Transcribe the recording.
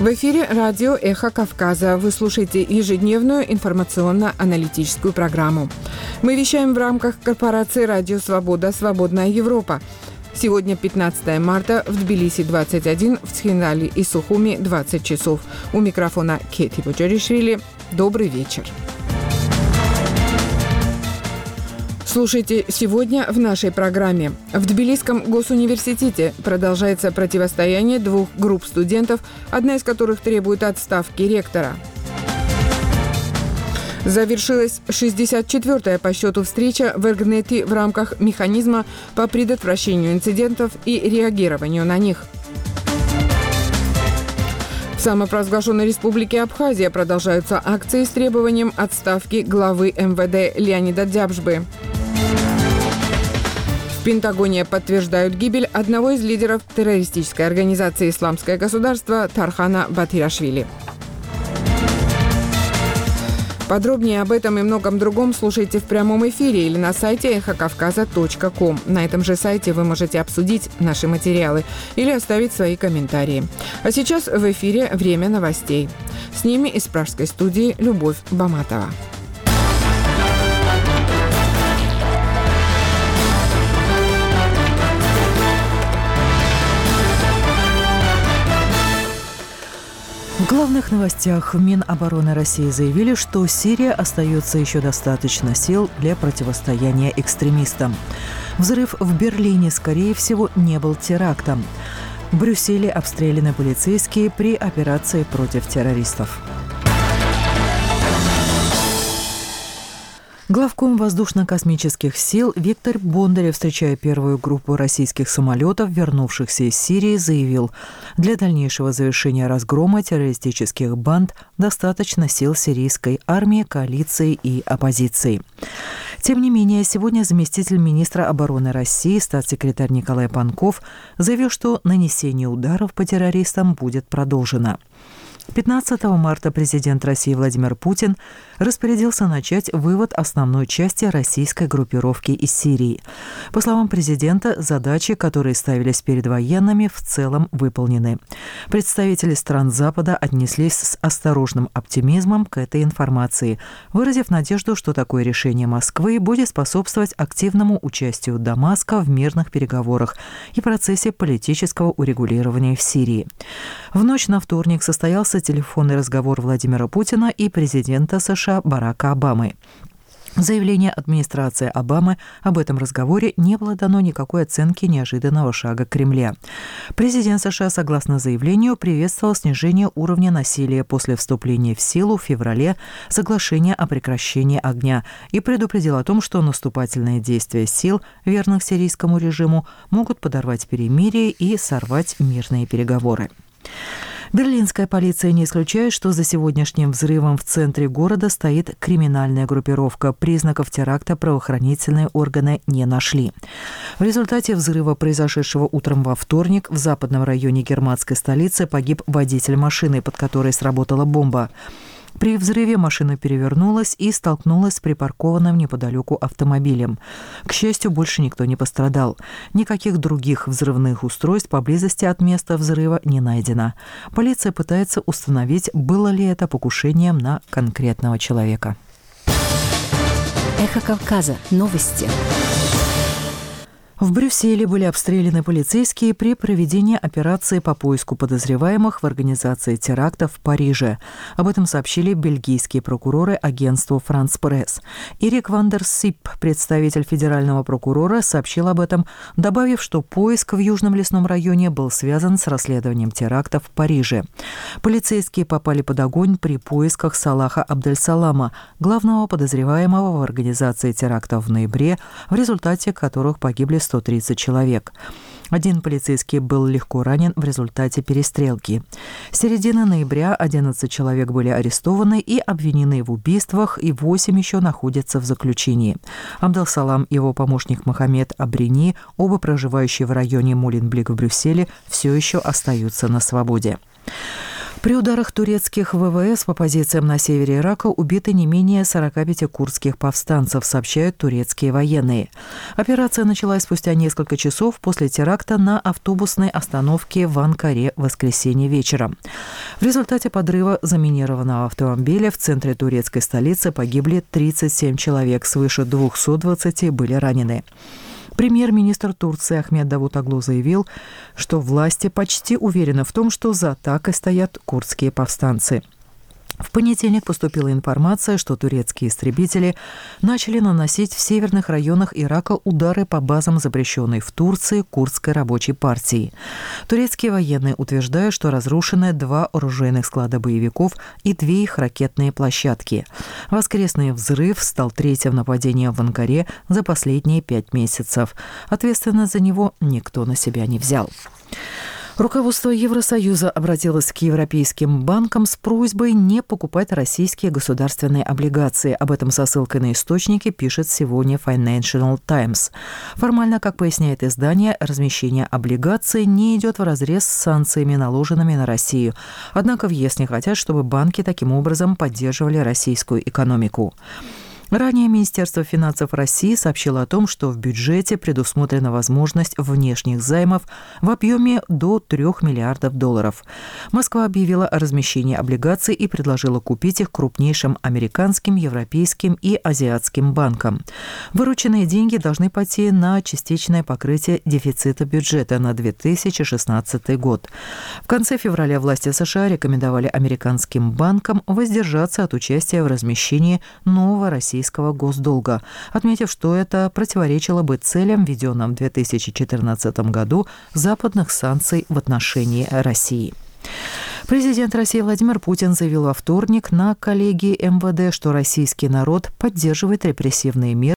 В эфире радио «Эхо Кавказа». Вы слушаете ежедневную информационно-аналитическую программу. Мы вещаем в рамках корпорации «Радио Свобода. Свободная Европа». Сегодня 15 марта, в Тбилиси 21, в Цхинвале и Сухуми 20 часов. У микрофона Кети Боджаришвили. Добрый вечер. Слушайте сегодня в нашей программе. В Тбилисском госуниверситете продолжается противостояние двух групп студентов, одна из которых требует отставки ректора. Завершилась 64-я по счету встреча в Эргнете в рамках механизма по предотвращению инцидентов и реагированию на них. В самопровозглашенной республике Абхазия продолжаются акции с требованием отставки главы МВД Леонида Дзябжбы. В Пентагоне подтверждают гибель одного из лидеров террористической организации «Исламское государство» Тархана Батирашвили. Подробнее об этом и многом другом слушайте в прямом эфире или на сайте эхокавказа.ком. На этом же сайте вы можете обсудить наши материалы или оставить свои комментарии. А сейчас в эфире «Время новостей». С ними из пражской студии Любовь Баматова. В главных новостях в Минобороны России заявили, что Сирия остается еще достаточно сил для противостояния экстремистам. Взрыв в Берлине, скорее всего, не был терактом. В Брюсселе обстреляны полицейские при операции против террористов. Главком воздушно-космических сил Виктор Бондарев, встречая первую группу российских самолетов, вернувшихся из Сирии, заявил: для дальнейшего завершения разгрома террористических банд достаточно сил сирийской армии, коалиции и оппозиции. Тем не менее, сегодня заместитель министра обороны России, статс-секретарь Николай Панков, заявил, что нанесение ударов по террористам будет продолжено. 15 марта президент России Владимир Путин распорядился начать вывод основной части российской группировки из Сирии. По словам президента, задачи, которые ставились перед военными, в целом выполнены. Представители стран Запада отнеслись с осторожным оптимизмом к этой информации, выразив надежду, что такое решение Москвы будет способствовать активному участию Дамаска в мирных переговорах и процессе политического урегулирования в Сирии. В ночь на вторник состоялся телефонный разговор Владимира Путина и президента США Барака Обамы. В заявлении администрации Обамы об этом разговоре не было дано никакой оценки неожиданного шага Кремля. Президент США, согласно заявлению, приветствовал снижение уровня насилия после вступления в силу в феврале соглашения о прекращении огня и предупредил о том, что наступательные действия сил, верных сирийскому режиму, могут подорвать перемирие и сорвать мирные переговоры. Берлинская полиция не исключает, что за сегодняшним взрывом в центре города стоит криминальная группировка. Признаков теракта правоохранительные органы не нашли. В результате взрыва, произошедшего утром во вторник, в западном районе германской столицы погиб водитель машины, под которой сработала бомба. При взрыве машина перевернулась и столкнулась с припаркованным неподалеку автомобилем. К счастью, больше никто не пострадал. Никаких других взрывных устройств поблизости от места взрыва не найдено. Полиция пытается установить, было ли это покушением на конкретного человека. Эхо Кавказа. Новости. В Брюсселе были обстреляны полицейские при проведении операции по поиску подозреваемых в организации теракта в Париже. Об этом сообщили бельгийские прокуроры агентству «Франс Пресс». Эрик ван дер Сип, представитель федерального прокурора, сообщил об этом, добавив, что поиск в Южном лесном районе был связан с расследованием теракта в Париже. Полицейские попали под огонь при поисках Салаха Абдель-Салама, главного подозреваемого в организации теракта в ноябре, в результате которых погибли 130 человек. Один полицейский был легко ранен в результате перестрелки. С середины ноября 11 человек были арестованы и обвинены в убийствах, и 8 еще находятся в заключении. Абдел-Салам и его помощник Мохаммед Абрини, оба проживающие в районе Моленблик в Брюсселе, все еще остаются на свободе. При ударах турецких ВВС по позициям на севере Ирака убиты не менее 45 курдских повстанцев, сообщают турецкие военные. Операция началась спустя несколько часов после теракта на автобусной остановке в Анкаре в воскресенье вечером. В результате подрыва заминированного автомобиля в центре турецкой столицы погибли 37 человек, свыше 220 были ранены. Премьер-министр Турции Ахмед Давутоглу заявил, что власти почти уверены в том, что за атакой стоят курдские повстанцы. В понедельник поступила информация, что турецкие истребители начали наносить в северных районах Ирака удары по базам запрещенной в Турции курдской рабочей партии. Турецкие военные утверждают, что разрушены 2 оружейных склада боевиков и 2 их ракетные площадки. Воскресный взрыв стал 3-м нападением в Анкаре за последние 5 месяцев. Ответственность за него никто на себя не взял. Руководство Евросоюза обратилось к европейским банкам с просьбой не покупать российские государственные облигации. Об этом со ссылкой на источники пишет сегодня Financial Times. Формально, как поясняет издание, размещение облигаций не идет вразрез с санкциями, наложенными на Россию. Однако в ЕС не хотят, чтобы банки таким образом поддерживали российскую экономику. Ранее Министерство финансов России сообщило о том, что в бюджете предусмотрена возможность внешних займов в объеме до $3 миллиардов. Москва объявила о размещении облигаций и предложила купить их крупнейшим американским, европейским и азиатским банкам. Вырученные деньги должны пойти на частичное покрытие дефицита бюджета на 2016 год. В конце февраля власти США рекомендовали американским банкам воздержаться от участия в размещении нового российского госдолга, отметив, что это противоречило бы целям, введенным в 2014 году, западных санкций в отношении России. Президент России Владимир Путин заявил во вторник на коллегии МВД, что российский народ поддерживает репрессивные меры